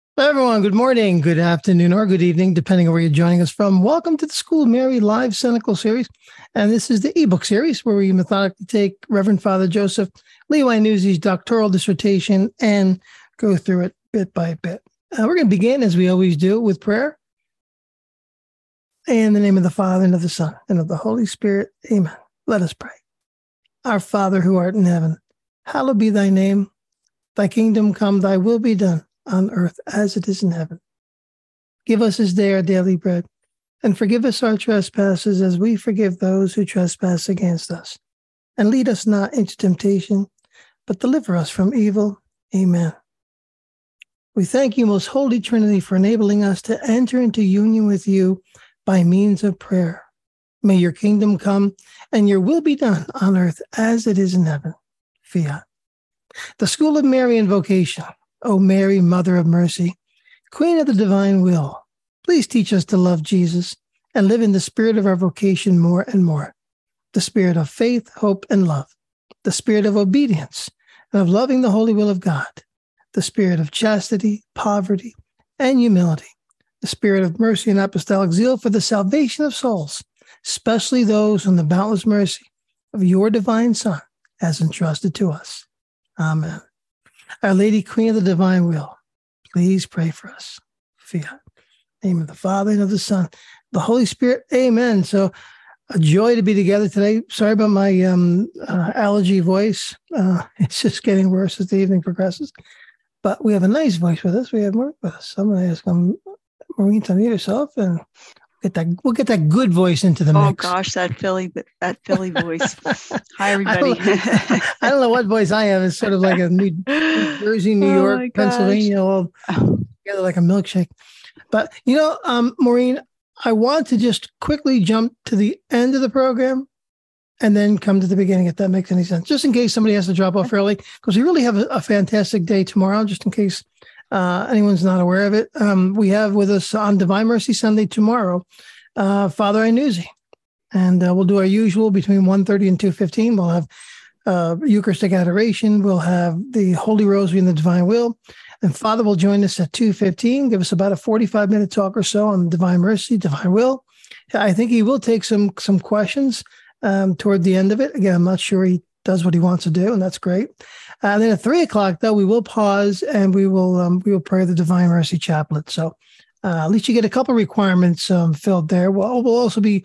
Hello, everyone. Good morning, good afternoon, or good evening, depending on where you're joining us from. Welcome to the School of Mary Live Cynical Series. And this is the ebook series where we methodically take Reverend Father Joseph Lee Nuzzi's doctoral dissertation and go through it bit by bit. We're going to begin, as we always do, with prayer. In the name of the Father, and of the Son, and of the Holy Spirit. Amen. Let us pray. Our Father, who art in heaven, hallowed be thy name. Thy kingdom come, thy will be done on earth as it is in heaven. Give us this day our daily bread, and forgive us our trespasses as we forgive those who trespass against us. And lead us not into temptation, but deliver us from evil. Amen. We thank you, most holy Trinity, for enabling us to enter into union with you by means of prayer. May your kingdom come, and your will be done on earth as it is in heaven. Fiat. The School of Mary Invocation. O Mary, Mother of Mercy, Queen of the Divine Will, please teach us to love Jesus and live in the spirit of our vocation more and more. The spirit of faith, hope, and love. The spirit of obedience and of loving the holy will of God. The spirit of chastity, poverty, and humility. The spirit of mercy and apostolic zeal for the salvation of souls, especially those whom the boundless mercy of your divine Son has entrusted to us. Amen. Our Lady, Queen of the Divine Will, please pray for us. Fiat. In the name of the Father, and of the Son, the Holy Spirit. Amen. So a joy to be together today. Sorry about my allergy voice. It's just getting worse as the evening progresses. But we have a nice voice with us. We have Maureen with us. So I'm going to ask Maureen to unmute herself and we'll get that good voice into the mix. Oh gosh, that Philly voice. Hi everybody. I don't know what voice I have. It's sort of like a New Jersey, New York, Pennsylvania, all together like a milkshake. But Maureen, I want to just quickly jump to the end of the program and then come to the beginning, if that makes any sense. Just in case somebody has to drop off early, because we really have a fantastic day tomorrow, just in case anyone's not aware of it. We have with us on Divine Mercy Sunday tomorrow, Father Nuzzi. And we'll do our usual between 1:30 and 2:15. We'll have Eucharistic adoration. We'll have the Holy Rosary and the Divine Will. And Father will join us at 2:15, give us about a 45-minute talk or so on Divine Mercy, Divine Will. I think he will take some questions toward the end of it. Again, I'm not sure he does what he wants to do, and that's great. And then at 3:00, though, we will pause and we will pray the Divine Mercy Chaplet. So at least you get a couple requirements filled there. We'll also be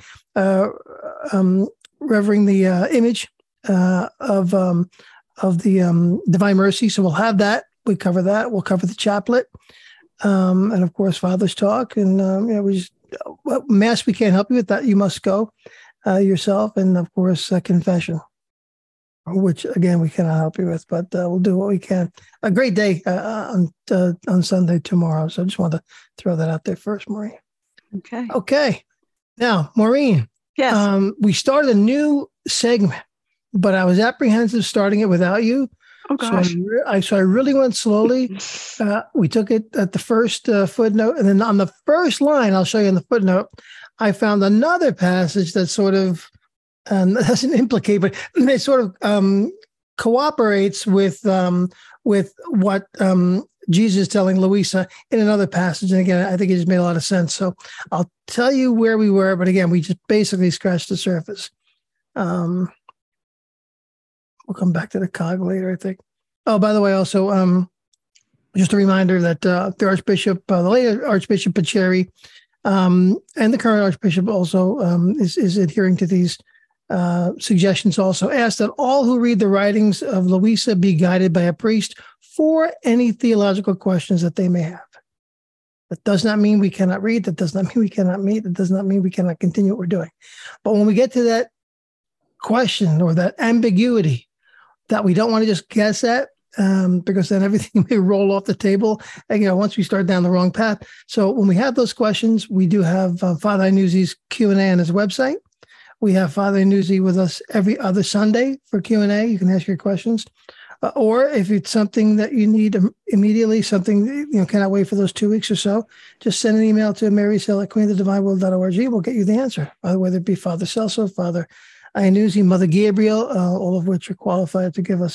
revering the image of the Divine Mercy. So we'll have that. We cover that. We'll cover the chaplet, and of course, Father's talk. And Mass we can't help you with that. You must go yourself, and of course, confession, which again we cannot help you with, but we'll do what we can. A great day on Sunday tomorrow. So I just wanted to throw that out there first, Maureen. Okay. Now, Maureen. Yes. We started a new segment, but I was apprehensive starting it without you. Oh gosh. So I really went slowly. We took it at the first footnote, and then on the first line, I'll show you in the footnote, I found another passage that sort of doesn't implicate, but it sort of cooperates with what Jesus is telling Luisa in another passage. And again, I think it just made a lot of sense. So I'll tell you where we were, but again, we just basically scratched the surface. We'll come back to the cog later, I think. Oh, by the way, also, just a reminder that the Archbishop, the late Archbishop Pacheri, and the current Archbishop also is adhering to these suggestions. Also asked that all who read the writings of Luisa be guided by a priest for any theological questions that they may have. That does not mean we cannot read. That does not mean we cannot meet. That does not mean we cannot continue what we're doing. But when we get to that question or that ambiguity that we don't want to just guess at, because then everything may roll off the table, and, once we start down the wrong path. So when we have those questions, we do have Father Nuzzi's Q&A on his website. We have Father Nuzzi with us every other Sunday for Q&A. You can ask your questions. Or if it's something that you need immediately, something, cannot wait for those 2 weeks or so, just send an email to marycell@queenofthedivineworld.org. We'll get you the answer, whether it be Father Celso, Father Nuzzi, Mother Gabriel, all of which are qualified to give us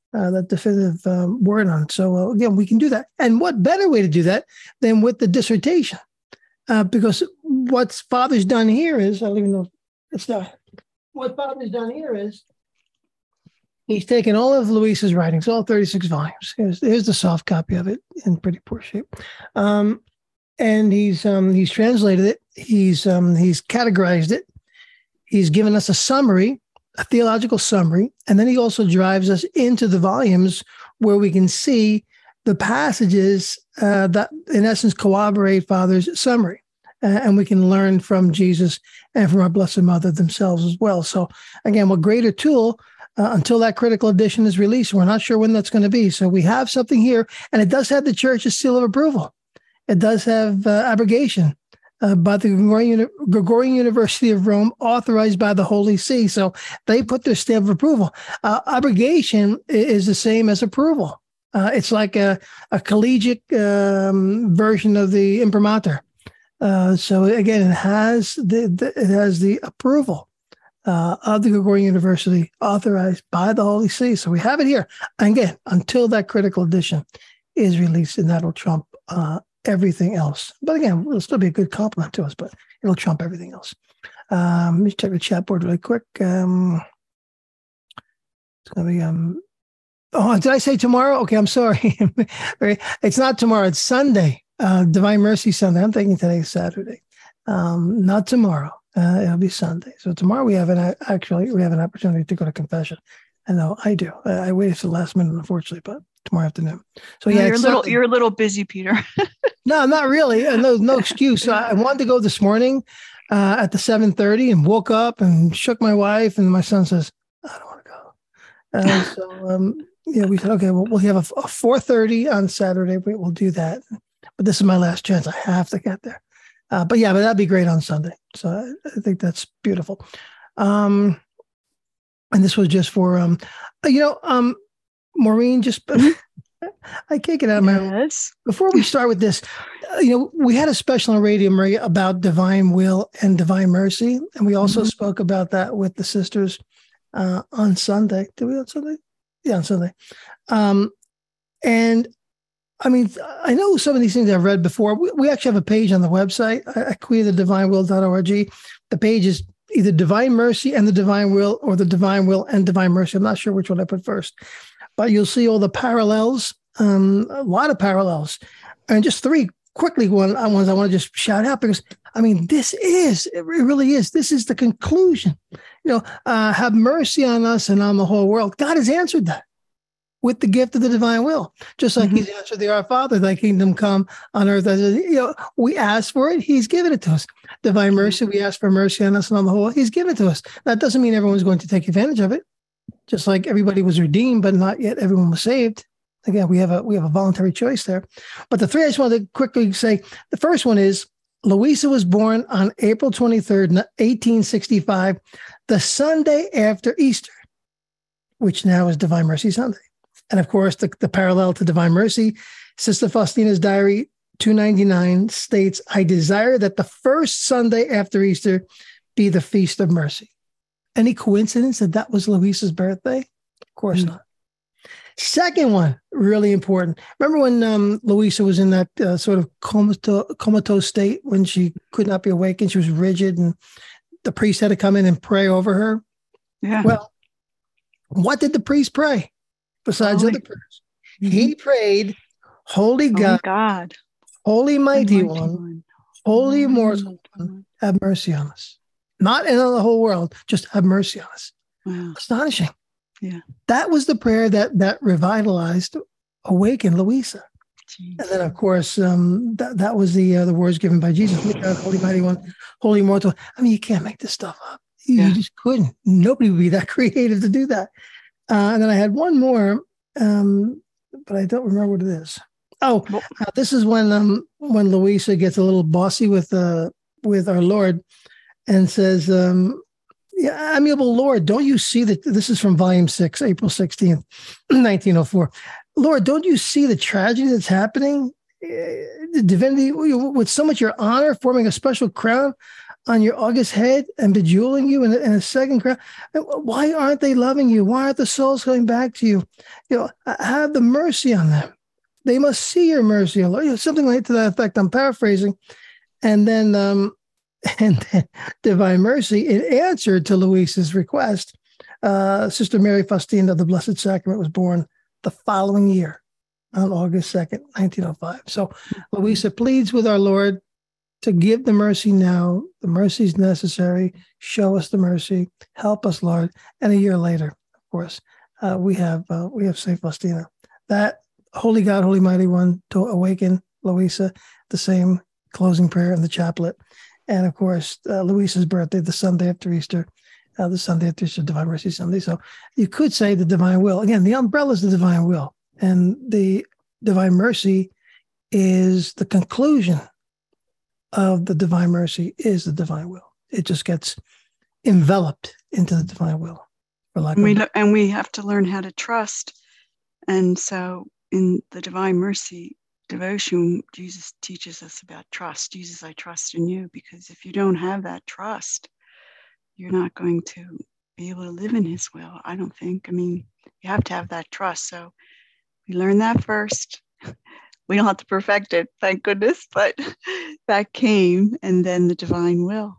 that definitive word on it. So again, we can do that. And what better way to do that than with the dissertation? Because what Father's done here is, I don't even know if it's not. What Father's done here is he's taken all of Luisa's writings, all 36 volumes. Here's the soft copy of it in pretty poor shape. And he's translated it. He's categorized it. He's given us a summary, a theological summary, and then he also drives us into the volumes where we can see the passages that, in essence, corroborate Father's summary, and we can learn from Jesus and from our Blessed Mother themselves as well. So, again, what greater tool until that critical edition is released? We're not sure when that's going to be. So we have something here, and it does have the Church's seal of approval. It does have abrogation by the Gregorian University of Rome, authorized by the Holy See. So they put their stamp of approval. Abrogation is the same as approval. It's like a collegiate version of the imprimatur. So again, it has the approval of the Gregorian University, authorized by the Holy See. So we have it here. And again, until that critical edition is released, and that'll trump everything else. But again, it'll still be a good compliment to us, but it'll trump everything else. Let me check the chat board really quick. It's going to be, oh, did I say tomorrow? Okay, I'm sorry. It's not tomorrow. It's Sunday, Divine Mercy Sunday. I'm thinking today is Saturday. Not tomorrow. It'll be Sunday. So tomorrow we have an opportunity to go to confession. I know I do. I waited for the last minute, unfortunately, but tomorrow afternoon. So yeah, you're a little busy, Peter. No, not really. No excuse. I wanted to go this morning at the 7:30 and woke up and shook my wife, and my son says, "I don't want to go." Yeah, we said, okay, well, we'll have a 4:30 on Saturday. We'll do that. But this is my last chance. I have to get there. But that'd be great on Sunday. So I think that's beautiful. And this was just for, Maureen, just, I can't get out of my own. Before we start with this, we had a special on Radio Maria about divine will and divine mercy. And we also spoke about that with the sisters on Sunday. Did we on Sunday? Yeah, on Sunday. And I mean, I know some of these things I've read before. We actually have a page on the website, acquiathedivinewill.org. The page is either Divine Mercy and the Divine Will, or the Divine Will and Divine Mercy. I'm not sure which one I put first, but you'll see all the parallels, a lot of parallels. And just three quickly ones I want to just shout out, because, I mean, it really is. This is the conclusion. Have mercy on us and on the whole world. God has answered that with the gift of the divine will, just like he's answered the Our Father, thy kingdom come on earth. We asked for it, he's given it to us. Divine mercy, we ask for mercy on us and on the whole, he's given it to us. That doesn't mean everyone's going to take advantage of it. Just like everybody was redeemed, but not yet everyone was saved. Again, we have a voluntary choice there. But the three I just wanted to quickly say, the first one is Luisa was born on April 23rd, 1865, the Sunday after Easter, which now is Divine Mercy Sunday. And of course, the parallel to Divine Mercy, Sister Faustina's diary 299 states, I desire that the first Sunday after Easter be the Feast of Mercy. Any coincidence that was Luisa's birthday? Of course not. Second one, really important. Remember when Luisa was in that sort of comatose state when she could not be awakened? She was rigid, and the priest had to come in and pray over her. Yeah. Well, what did the priest pray besides other prayers? He prayed, Holy God, Holy Mighty One, Holy Immortal One, have mercy on us. Not in the whole world, just have mercy on us. Wow. Astonishing. Yeah. That was the prayer that revitalized, awakened Luisa. Jeez. And then, of course, that was the words given by Jesus. God, Holy Mighty One, Holy Immortal. I mean, you can't make this stuff up. You just couldn't. Nobody would be that creative to do that. And then I had one more, but I don't remember what it is. This is when Luisa gets a little bossy with our Lord and says, amiable Lord, don't you see that this is from volume 6, April 16th, 1904. Lord, don't you see the tragedy that's happening? The divinity, with so much your honor, forming a special crown on your august head and bejeweling you in a second crown? Why aren't they loving you? Why aren't the souls coming back to you? Have the mercy on them. They must see your mercy, O Lord. Something like to that effect. I'm paraphrasing. And then Divine Mercy, in answer to Luisa's request, Sister Mary Faustina of the Blessed Sacrament was born the following year on August 2nd, 1905. So Luisa pleads with our Lord to give the mercy now. The mercy is necessary. Show us the mercy. Help us, Lord. And a year later, of course, we have Saint Faustina. That Holy God, Holy Mighty One, to awaken Luisa, the same closing prayer in the chaplet. And of course, Luisa's birthday, the Sunday after Easter, Divine Mercy Sunday. So you could say the divine will. Again, the umbrella is the divine will. And the Divine Mercy is the conclusion of the Divine Mercy is the divine will. It just gets enveloped into the divine will. And we have to learn how to trust. And so in the Divine Mercy devotion, Jesus teaches us about trust. Jesus, I trust in you, because if you don't have that trust, you're not going to be able to live in his will, I don't think. I mean, you have to have that trust. So we learn that first. We don't have to perfect it, thank goodness, but that came, and then the divine will.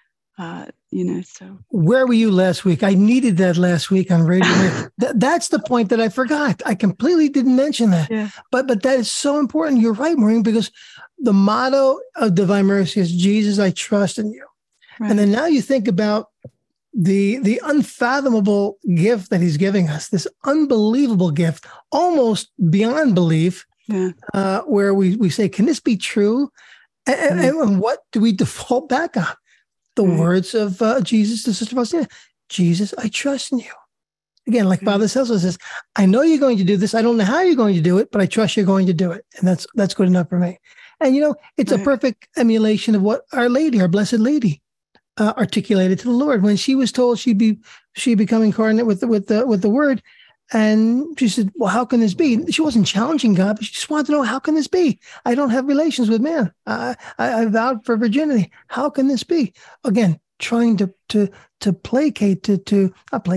So where were you last week? I needed that last week on radio. That's the point that I forgot. I completely didn't mention that. Yeah. But that is so important. You're right, Maureen, because the motto of Divine Mercy is Jesus, I trust in you. Right. And then now you think about the unfathomable gift that he's giving us, this unbelievable gift, almost beyond belief, where we say, can this be true? And what do we default back on? The words of Jesus to Sister Faustina, Jesus, I trust in you. Again, like Father Celso says, I know you're going to do this. I don't know how you're going to do it, but I trust you're going to do it. And that's good enough for me. And, it's a perfect emulation of what Our Lady, our Blessed Lady, articulated to the Lord when she was told she'd become incarnate with the Word. And she said, well, how can this be? She wasn't challenging God, but she just wanted to know, how can this be? I don't have relations with man. I vowed for virginity. How can this be? Again, trying to placate, to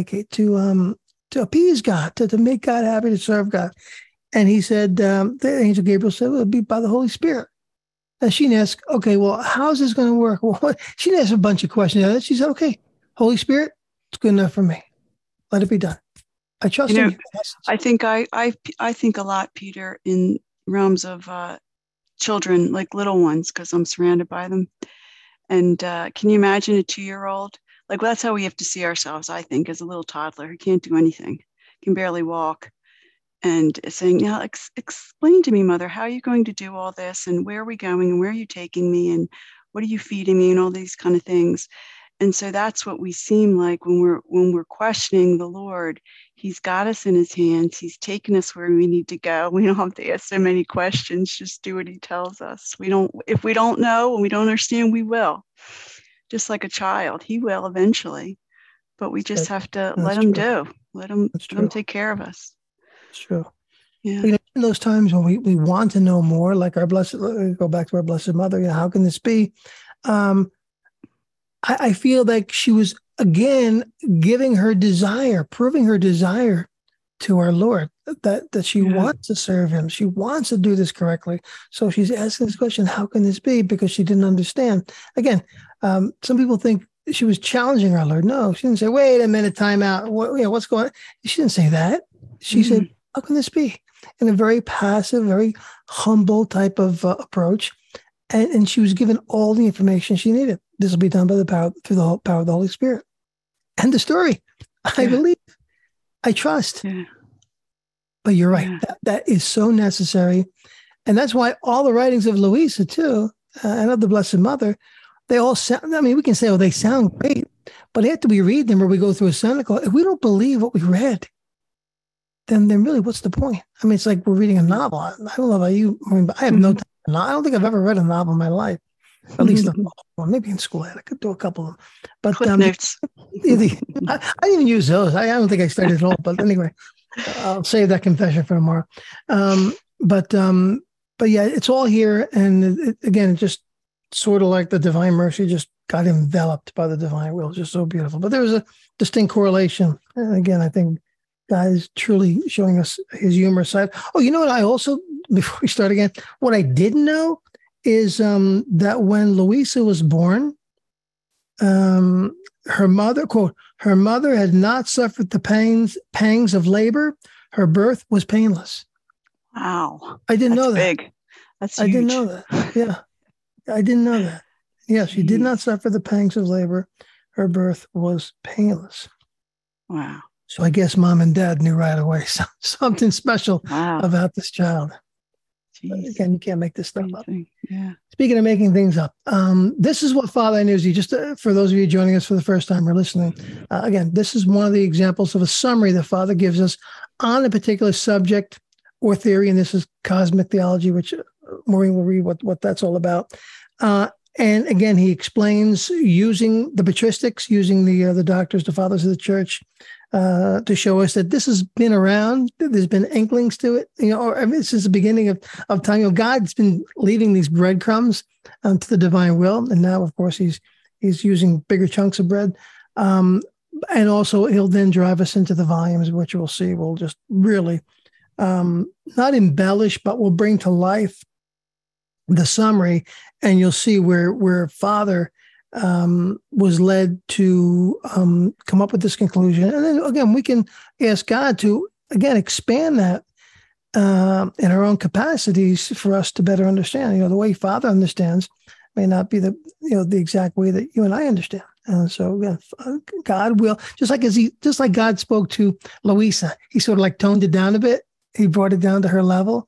appease God, to make God happy, to serve God. And he said, the angel Gabriel said, it'll be by the Holy Spirit. And she asked, okay, well, how's this going to work? Well, she asked a bunch of questions. She said, okay, Holy Spirit, it's good enough for me. Let it be done. I trust in you. I think I think a lot, Peter, in realms of children, like little ones, because I'm surrounded by them. And can you imagine a 2-year-old? Like, well, that's how we have to see ourselves, I think, as a little toddler who can't do anything, can barely walk, and saying, now explain to me, Mother, how are you going to do all this, and where are we going, and where are you taking me, and what are you feeding me, and all these kind of things. And so that's what we seem like when we're questioning the Lord. He's got us in his hands. He's taken us where we need to go. We don't have to ask so many questions. Just do what he tells us. If we don't know and we don't understand, we will. Just like a child, he will eventually. But we just have to let him do. Let him take care of us. It's true. Yeah. In those times when we want to know more, like go back to our Blessed Mother, how can this be? I feel like she was, again, giving her desire, proving her desire to our Lord, that she wants to serve him. She wants to do this correctly. So she's asking this question, how can this be? Because she didn't understand. Again, some people think she was challenging our Lord. No, she didn't say, wait a minute, time out. What's going on? She didn't say that. She said, how can this be? In a very passive, very humble type of approach. And she was given all the information she needed. This will be done through the power of the Holy Spirit. And the story. I believe. I trust. Yeah. But you're right. Yeah. That is so necessary. And that's why all the writings of Luisa, too, and of the Blessed Mother, they all sound, we can say, they sound great. But after we read them or we go through a cynical, if we don't believe what we read, then really, what's the point? It's like we're reading a novel. I don't know about you, but I have no time. I don't think I've ever read a novel in my life. At least maybe in school I could do a couple of them. But Cliff Notes. I didn't even use those. I don't think I studied at all. But anyway, I'll save that confession for tomorrow. But yeah, it's all here. And again, just sort of like the Divine Mercy, just got enveloped by the divine will. Just so beautiful. But there was a distinct correlation. And again, I think God is truly showing us his humorous side. Oh, you know what? I also, before we start again, what I didn't know is that when Louisa was born, her mother, quote, her mother had not suffered the pangs of labor. Her birth was painless. Wow. I didn't know that. Big. That's huge. I didn't know that. Yeah. I didn't know that. Yeah, she did not suffer the pangs of labor. Her birth was painless. Wow. So I guess mom and dad knew right away something special about this child. Again, you can't make this stuff up. Yeah. Speaking of making things up, this is what Father Knows You. Just for those of you joining us for the first time or listening, again, this is one of the examples of a summary that Father gives us on a particular subject or theory, and this is cosmic theology, which Maureen will read what that's all about. And again, he explains using the patristics, using the doctors, the fathers of the church, to show us that this has been around. There's been inklings to it, or since the beginning of time. God's been leaving these breadcrumbs to the divine will, and now, of course, he's using bigger chunks of bread. And also, he'll then drive us into the volumes, which we'll see. We'll just really not embellish, but we'll bring to life the summary, and you'll see where Father was led to come up with this conclusion. And then again, we can ask God to, again, expand that in our own capacities for us to better understand. The way Father understands may not be the exact way that you and I understand. And so again, God will, just like God spoke to Louisa, he sort of like toned it down a bit. He brought it down to her level.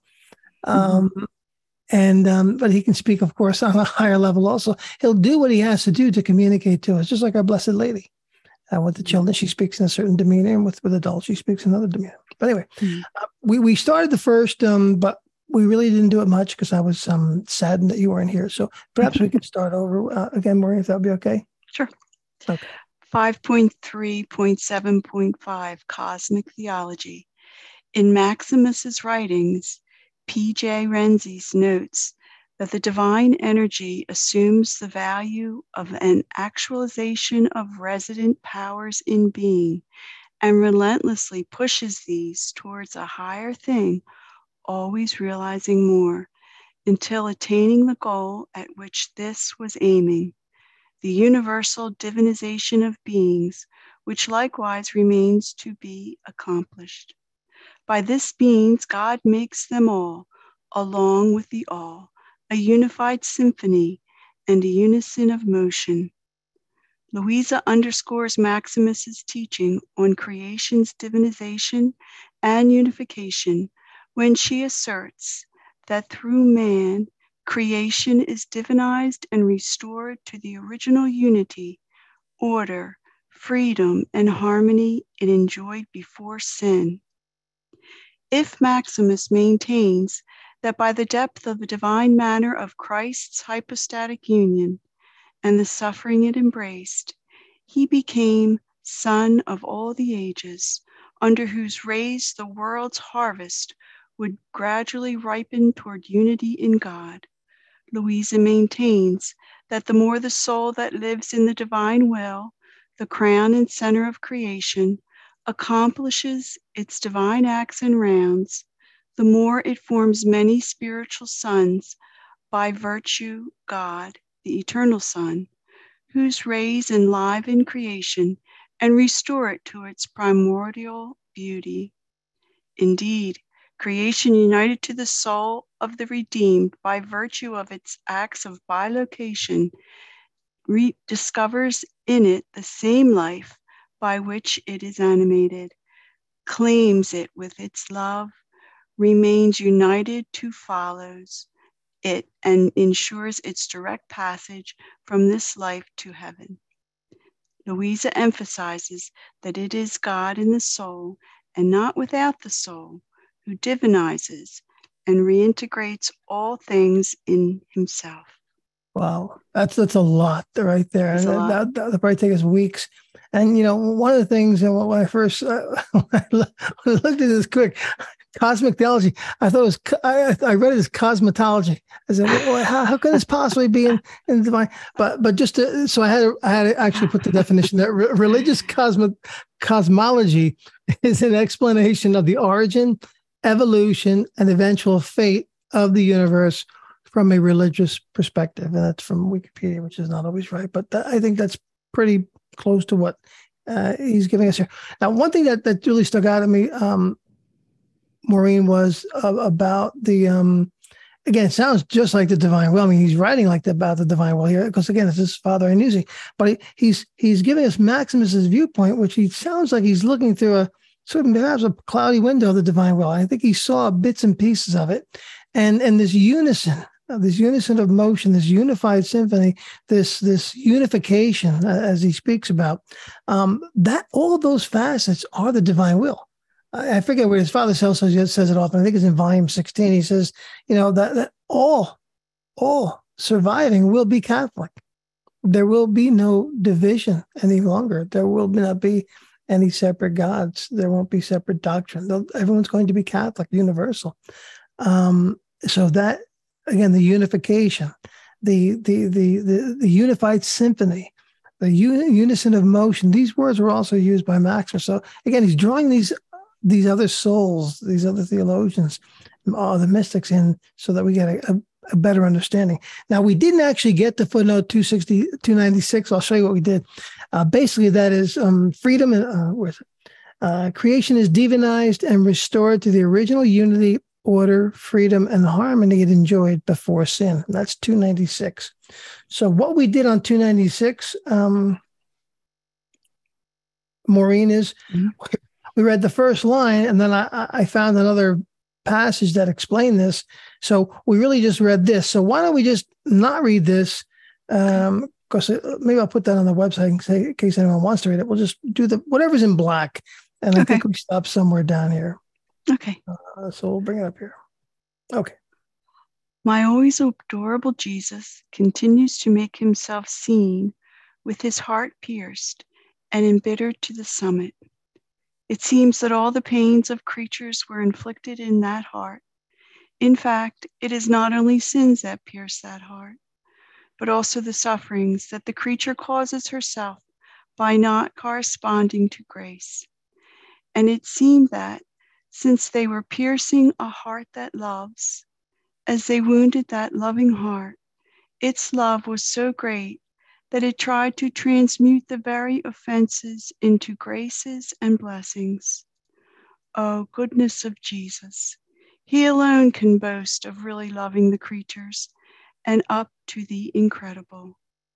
But he can speak, of course, on a higher level also. He'll do what he has to do to communicate to us, just like our Blessed Lady. With the children, she speaks in a certain demeanor, and with adults, she speaks in another demeanor. But anyway, we started the first, but we really didn't do it much because I was saddened that you weren't here. So perhaps we could start over again, Maureen, if that would be okay? Sure. Okay. 5.3.7.5, Cosmic Theology. In Maximus's writings, P.J. Renzies notes that the divine energy assumes the value of an actualization of resident powers in being and relentlessly pushes these towards a higher thing, always realizing more, until attaining the goal at which this was aiming, the universal divinization of beings, which likewise remains to be accomplished. By this means, God makes them all, along with the all, a unified symphony and a unison of motion. Louisa underscores Maximus's teaching on creation's divinization and unification when she asserts that through man, creation is divinized and restored to the original unity, order, freedom, and harmony it enjoyed before sin. If Maximus maintains that by the depth of the divine manner of Christ's hypostatic union and the suffering it embraced, he became Son of all the ages, under whose rays the world's harvest would gradually ripen toward unity in God, Louisa maintains that the more the soul that lives in the divine will, the crown and center of creation, accomplishes its divine acts and rounds, the more it forms many spiritual sons by virtue God, the eternal Son, whose rays enliven creation and restore it to its primordial beauty. Indeed, creation united to the soul of the redeemed by virtue of its acts of bilocation rediscovers in it the same life by which it is animated, claims it with its love, remains united to follows it, and ensures its direct passage from this life to heaven. Louisa emphasizes that it is God in the soul, and not without the soul, who divinizes and reintegrates all things in himself. Wow, that's a lot right there. And that'll probably take us weeks. And, one of the things, when I first when I looked at this quick, Cosmic theology. I thought it was. I read it as cosmetology. I said, well, how could this possibly be in divine? But just to, so I had to actually put the definition that religious cosmology is an explanation of the origin, evolution, and eventual fate of the universe from a religious perspective, and that's from Wikipedia, which is not always right. But I think that's pretty close to what he's giving us here. Now, one thing that really stuck out at me. Maureen, was about the, again, it sounds just like the divine will. I mean, he's writing about the divine will here, because again, it's his father and using, but he's giving us Maximus's viewpoint, which he sounds like he's looking through a sort of perhaps a cloudy window of the divine will. I think he saw bits and pieces of it, and this unison of motion, this unified symphony, this unification, as he speaks about, that all of those facets are the divine will. I forget where his father says it often. I think it's in volume 16. He says, that all surviving will be Catholic. There will be no division any longer. There will not be any separate gods. There won't be separate doctrine. Everyone's going to be Catholic, universal. So that, again, the unification, the unified symphony, the unison of motion. These words were also used by Maximus. So again, he's drawing these other souls, these other theologians, the mystics in, so that we get a better understanding. Now, we didn't actually get to footnote 296. I'll show you what we did. Basically, that is freedom and creation is divinized and restored to the original unity, order, freedom, and harmony it enjoyed before sin. That's 296. So what we did on 296, Maureen, is we read the first line, and then I found another passage that explained this. So we really just read this. So why don't we just not read this? Because maybe I'll put that on the website in case anyone wants to read it. We'll just do whatever's in black. And I think we stop somewhere down here. Okay. So we'll bring it up here. Okay. My always adorable Jesus continues to make himself seen with his heart pierced and embittered to the summit. It seems that all the pains of creatures were inflicted in that heart. In fact, it is not only sins that pierce that heart, but also the sufferings that the creature causes herself by not corresponding to grace. And it seemed that, since they were piercing a heart that loves, as they wounded that loving heart, its love was so great that it tried to transmute the very offenses into graces and blessings. Oh, goodness of Jesus! He alone can boast of really loving the creatures and up to the incredible.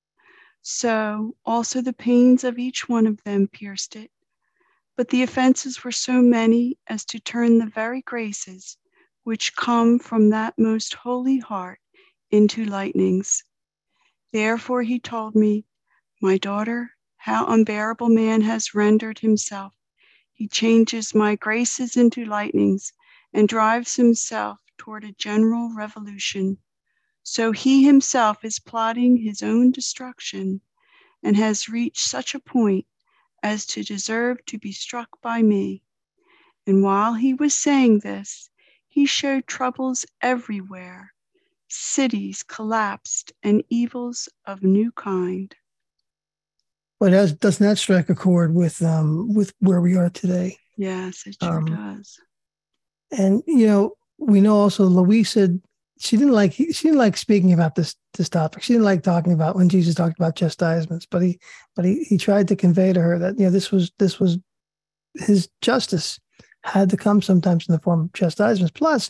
So also the pains of each one of them pierced it, but the offenses were so many as to turn the very graces which come from that most holy heart into lightnings. Therefore he told me, my daughter, how unbearable man has rendered himself. He changes my graces into lightnings and drives himself toward a general revolution. So he himself is plotting his own destruction and has reached such a point as to deserve to be struck by me. And while he was saying this, he showed troubles everywhere. Cities collapsed and evils of new kind. But doesn't that strike a chord with where we are today? Yes, it sure does. And we know also Louise said she didn't like speaking about this topic. She didn't like talking about when Jesus talked about chastisements, but he tried to convey to her that this was his justice had to come sometimes in the form of chastisements. Plus,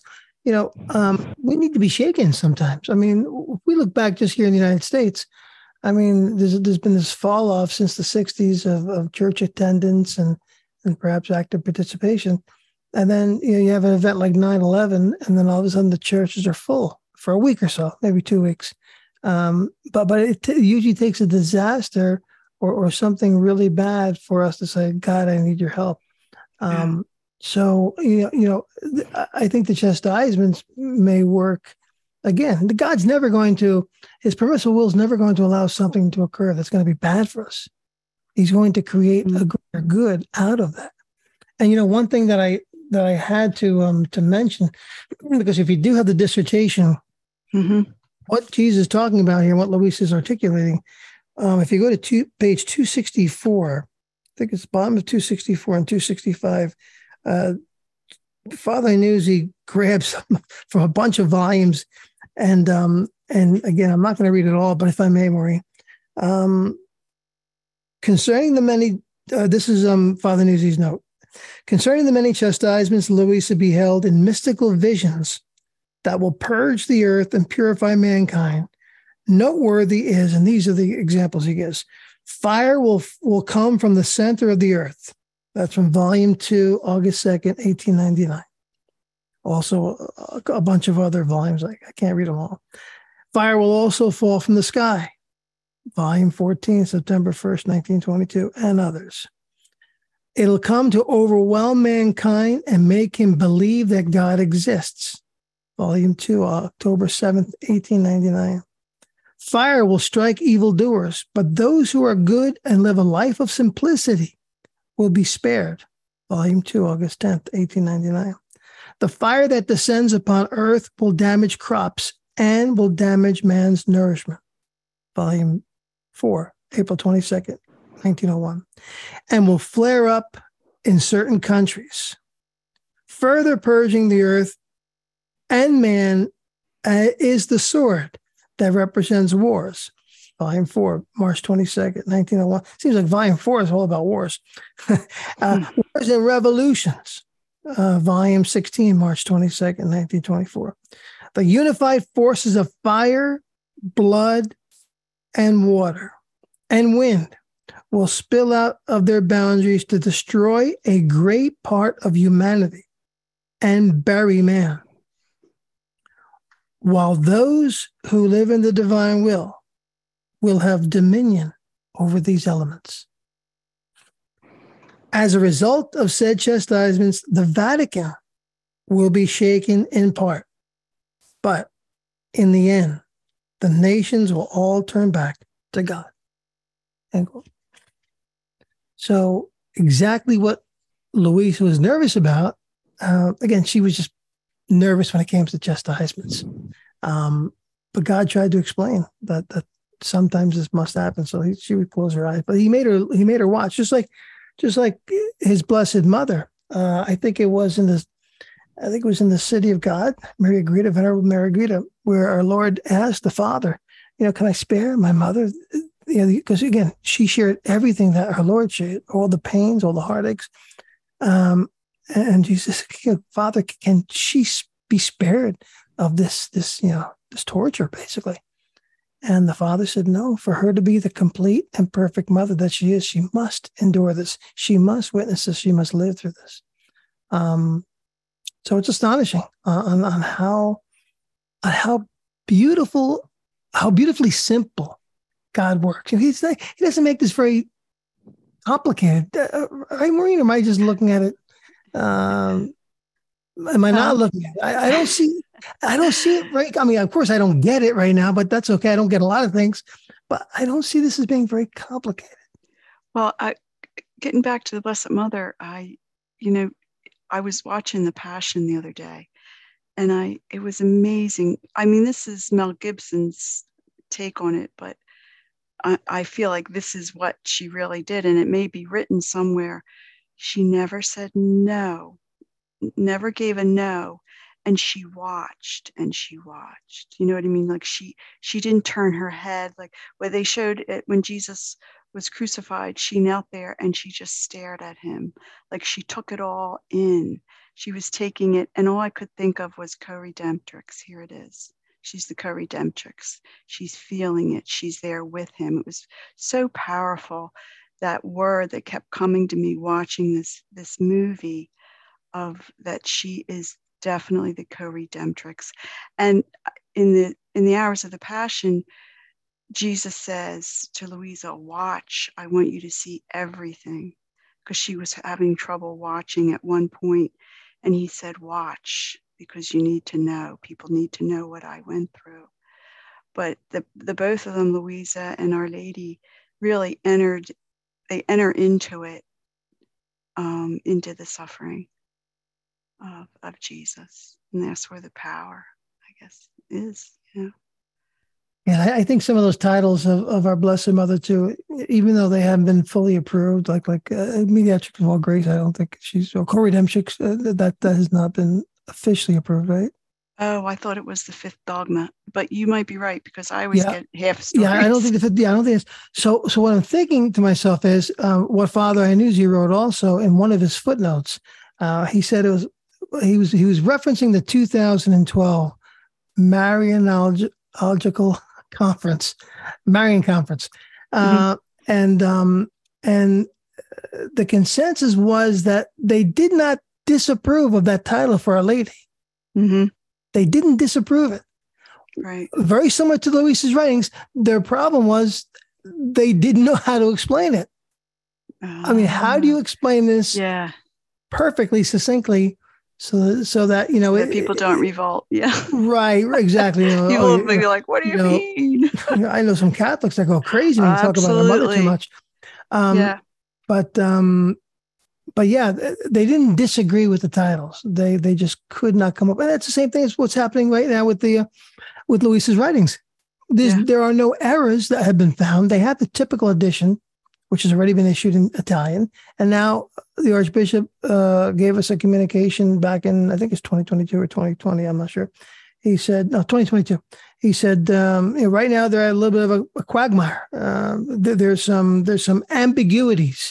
we need to be shaken sometimes. I mean, if we look back just here in the United States, I mean, there's been this fall off since the 60s of church attendance and perhaps active participation. And then you have an event like 9/11, and then all of a sudden the churches are full for a week or so, maybe 2 weeks. But it usually takes a disaster or something really bad for us to say, God, I need your help. So, I think the chastisements may work. Again, God's never going to, his permissible will is never going to allow something to occur that's going to be bad for us. He's going to create a greater good out of that. And, one thing that that I had to mention, because if you do have the dissertation, what Jesus is talking about here, what Luis is articulating, if you go to page 264, I think it's bottom of 264 and 265, Father Nuzzi grabs from a bunch of volumes, and again, I'm not going to read it all, but if I may, Maureen, concerning the many, this is Father Nuzzi's note. Concerning the many chastisements Louisa beheld in mystical visions that will purge the earth and purify mankind, noteworthy is, and these are the examples he gives, fire will come from the center of the earth. That's from volume 2, August 2nd, 1899. Also a bunch of other volumes. I can't read them all. Fire will also fall from the sky. Volume 14, September 1st, 1922, and others. It'll come to overwhelm mankind and make him believe that God exists. Volume 2, October 7th, 1899. Fire will strike evildoers, but those who are good and live a life of simplicity will be spared. Volume 2, August 10th, 1899. The fire that descends upon earth will damage crops and will damage man's nourishment. Volume 4, April 22nd, 1901. And will flare up in certain countries, further purging the earth and man is the sword that represents wars. Volume 4, March 22nd, 1901. Seems like Volume 4 is all about wars. Wars and Revolutions. Volume 16, March 22nd, 1924. The unified forces of fire, blood, and water and wind will spill out of their boundaries to destroy a great part of humanity and bury man. While those who live in the divine will have dominion over these elements. As a result of said chastisements, the Vatican will be shaken in part. But in the end, the nations will all turn back to God. End quote. So exactly what Louise was nervous about, again, she was just nervous when it came to chastisements. But God tried to explain that sometimes this must happen. So she would close her eyes, but he made her watch, just like his blessed mother. I think it was in the City of God, Marigrita, Venerable Marigrita, where our Lord asked the Father, can I spare my mother? Because again, she shared everything that our Lord shared, all the pains, all the heartaches. And Jesus, Father, can she be spared of this torture, basically? And the Father said, no, for her to be the complete and perfect mother that she is, she must endure this. She must witness this. She must live through this. So it's astonishing on how beautifully simple God works. He doesn't make this very complicated. Right, Maureen? Am I just looking at it? Am I not looking at it? I don't see it right. I mean, of course, I don't get it right now, but that's okay. I don't get a lot of things, but I don't see this as being very complicated. Well, getting back to the Blessed Mother, I was watching The Passion the other day, and it was amazing. I mean, this is Mel Gibson's take on it, but I feel like this is what she really did, and it may be written somewhere. She never said no, never gave a no, and she watched and she watched. You know what I mean? Like she didn't turn her head. Like where they showed it when Jesus was crucified, she knelt there and she just stared at him. Like she took it all in. She was taking it, and all I could think of was co-redemptrix. Here it is. She's the co-redemptrix. She's feeling it. She's there with him. It was so powerful, that word that kept coming to me watching this movie, of that she is definitely the co-redemptrix. And in the hours of the Passion, Jesus says to Louisa, watch, I want you to see everything, because she was having trouble watching at one point. And he said, watch, because you need to know. People need to know what I went through. But the both of them, Louisa and Our Lady, really enter into it, into the suffering. of Jesus. And that's where the power, I guess, is. Yeah. Yeah, I think some of those titles of our Blessed Mother too, even though they haven't been fully approved, like Mediatrix of All Grace, I don't think she's, or Co-Redemptrix, that has not been officially approved, right? Oh, I thought it was the fifth dogma, but you might be right because I always Yeah, get half stories. yeah. I don't think I don't think it's so. So what I'm thinking to myself is what Father Iannuzzi wrote also in one of his footnotes. He said he was referencing the 2012 Marianological Conference, Marian Conference, and the consensus was that they did not disapprove of that title for Our Lady. Mm-hmm. They didn't disapprove it. Right. Very similar to Luisa's writings. Their problem was they didn't know how to explain it. I mean, how do you explain this perfectly, succinctly, so that that people don't revolt? Yeah. Right, exactly. People will be like, "What do you mean?" I know some Catholics that go crazy when you talk about our mother too much. But yeah, they didn't disagree with the titles. They just could not come up. And that's the same thing as what's happening right now with Luisa's writings. There are no errors that have been found. They have the typical edition, which has already been issued in Italian. And now the Archbishop gave us a communication back in, I think it's 2022 or 2020. I'm not sure. He said, no, 2022. He said, right now they're at a little bit of a quagmire. There's some ambiguities,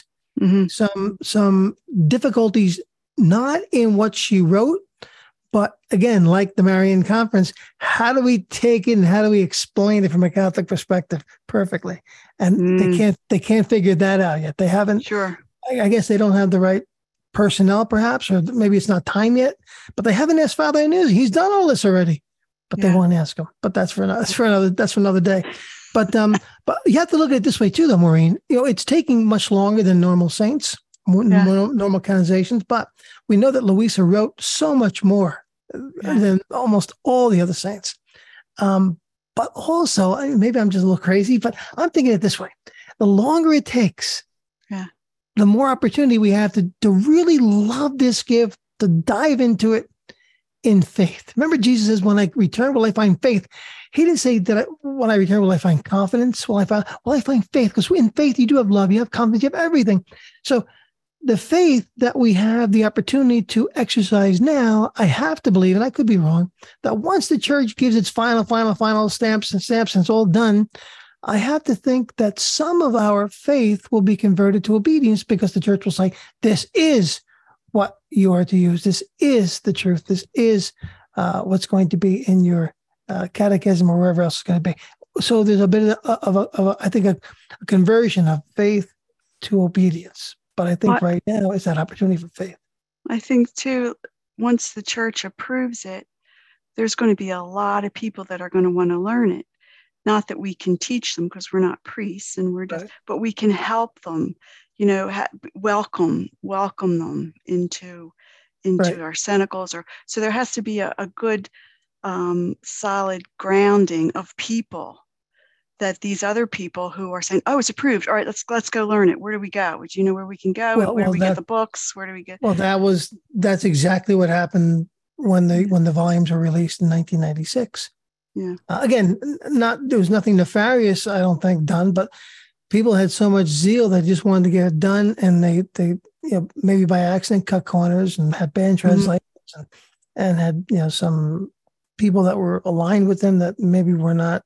some difficulties, not in what she wrote, but again, like the Marian Conference, how do we take it and how do we explain it from a Catholic perspective perfectly? And they can't figure that out yet. They haven't. Sure. I guess they don't have the right personnel, perhaps, or maybe it's not time yet. But they haven't asked Father Iannuzzi. He's done all this already, but they won't ask him. But that's for another day. But you have to look at it this way too, though, Maureen. It's taking much longer than normal saints, normal canonizations. But we know that Luisa wrote so much more than almost all the other saints. But also, maybe I'm just a little crazy, but I'm thinking it this way. The longer it takes, the more opportunity we have to really love this gift, to dive into it in faith. Remember, Jesus says, when I return, will I find faith? He didn't say that when I return, will I find confidence? Will I find faith? Because in faith, you do have love, you have confidence, you have everything. So the faith that we have the opportunity to exercise now, I have to believe, and I could be wrong, that once the church gives its final stamps, and it's all done, I have to think that some of our faith will be converted to obedience, because the church will say, this is what you are to use. This is the truth. This is what's going to be in your catechism or wherever else it's going to be. So there's a bit of I think, a conversion of faith to obedience. But I think right now is that opportunity for faith. I think, too, once the church approves it, there's going to be a lot of people that are going to want to learn it. Not that we can teach them because we're not priests, and we're just, but we can help them, welcome them into our cenacles. So there has to be a good, solid grounding of people, that these other people who are saying, "Oh, it's approved. All right, let's go learn it. Where do we go? Do you know where we can go? Where do we get the books? Where do we get?" Well, that's exactly what happened when the volumes were released in 1996. Yeah. Again, there was nothing nefarious, I don't think, done, but people had so much zeal they just wanted to get it done, and they maybe by accident cut corners and had bad translations and had some people that were aligned with them that maybe were not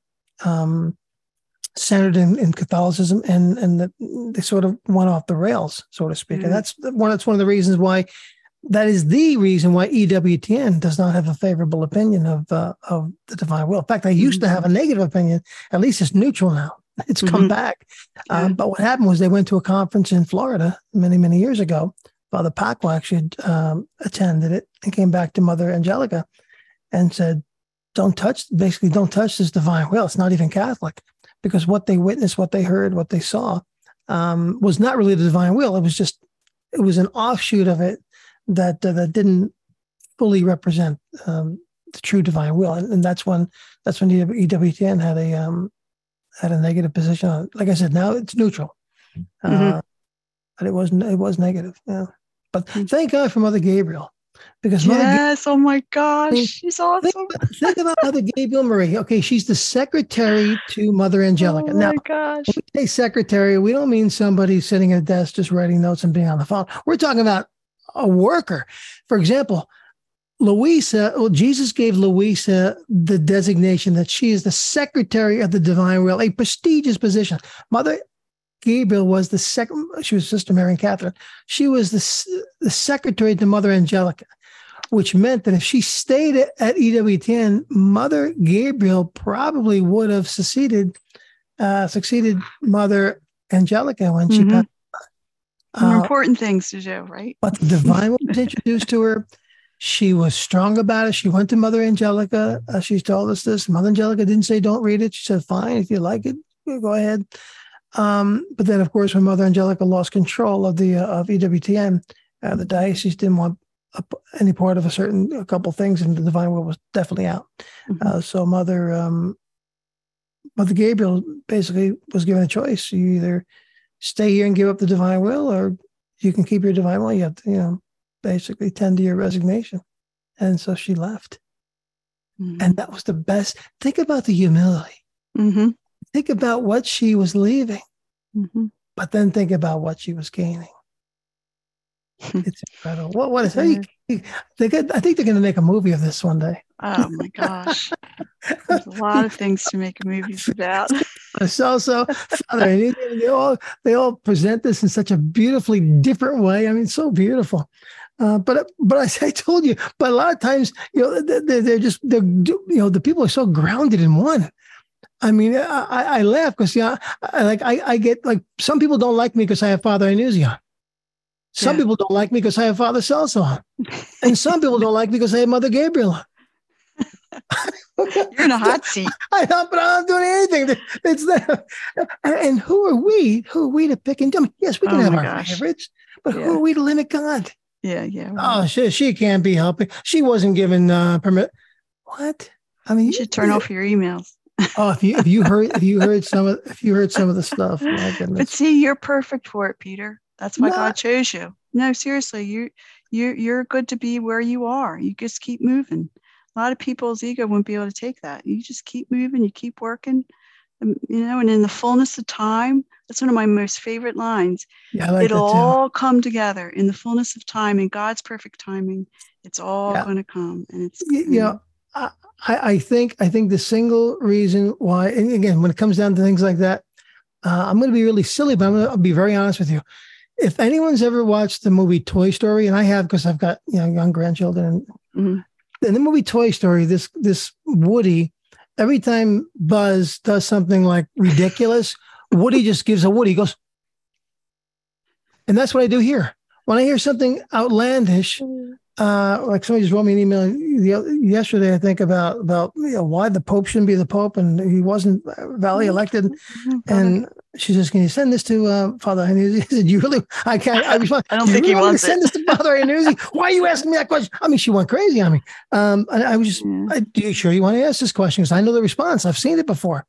centered in Catholicism, and that they sort of went off the rails, so to speak. And that's one of the reasons why. That is the reason why EWTN does not have a favorable opinion of the divine will. In fact, I used to have a negative opinion. At least it's neutral now. It's come back. But what happened was they went to a conference in Florida many, many years ago. Father Paco actually attended it and came back to Mother Angelica and said, don't touch this divine will. It's not even Catholic, because what they witnessed, what they heard, what they saw was not really the divine will. It was an offshoot of it that didn't fully represent the true divine will, and that's when EWTN had a negative position on it. Like I said, now it's neutral, but it was negative. Yeah, but thank God for Mother Gabriel. because Yes. Oh my gosh. Gabriel, She's awesome. think about Mother Gabriel Marie. Okay, she's the secretary to Mother Angelica. Oh Now, my gosh. when we say secretary, we don't mean somebody sitting at a desk just writing notes and being on the phone. We're talking about a worker. For example, Louisa, well, Jesus gave Louisa the designation that she is the secretary of the divine will, a prestigious position. Mother Gabriel was the second, she was Sister Mary and Catherine. She was the secretary to Mother Angelica, which meant that if she stayed at EWTN, Mother Gabriel probably would have succeeded Mother Angelica when she passed. More important things to do, right? But the divine will was introduced to her. She was strong about it. She went to Mother Angelica. She told us this. Mother Angelica didn't say, don't read it. She said, fine, if you like it, go ahead. But then, of course, when Mother Angelica lost control of the of EWTN, the diocese didn't want any part of a couple things, and the divine will was definitely out. So Mother Gabriel basically was given a choice. You either stay here and give up the divine will, or you can keep your divine will. You have to, basically tend to your resignation. And so she left. And that was the best. Think about the humility. Think about what she was leaving, but then think about what she was gaining. It's incredible. What is that? I think they're going to make a movie of this one day. Oh my gosh. There's a lot of things to make a movie about. So Father, they all present this in such a beautifully different way. I mean, so beautiful. But as I told you, but a lot of times, the people are so grounded in one. I mean, I laugh because I get like, some people don't like me because I have Father Anusia on. Some people don't like me because I have Father Celso on, and some people don't like me because I have Mother Gabriel on. You're in a hot seat. I know, but I'm not doing anything. It's there. And who are we? Who are we to pick and do? Yes, we can have our favorites, but who are we to limit God? Yeah. Right. Oh, she can't be helping. She wasn't given permit. What? I mean, you should turn off your emails. Oh, if you heard some of the stuff, my goodness. But see, you're perfect for it, Peter. That's why God chose you. No, seriously, you're good to be where you are. You just keep moving. A lot of people's ego wouldn't be able to take that. You just keep moving, you keep working, and in the fullness of time. That's one of my most favorite lines. Yeah, I like it'll that too. all come together in the fullness of time, in God's perfect timing. It's all going to come, and it's I think the single reason why, and again, when it comes down to things like that, I'm going to be really silly, but I'll be very honest with you. If anyone's ever watched the movie Toy Story, and I have because I've got young grandchildren, in the movie Toy Story, this Woody, every time Buzz does something like ridiculous, Woody just gives a Woody. He goes, and that's what I do here. When I hear something outlandish, like somebody just wrote me an email yesterday, I think about why the Pope shouldn't be the Pope and he wasn't validly elected. And she says, "Can you send this to Father Iannuzzi?" I said, "You really?" I can't. I respond, I don't think he wants to send this to Father Iannuzzi. Why are you asking me that question? I mean, she went crazy on me. I was just, "Are you sure you want to ask this question?" Because I know the response. I've seen it before.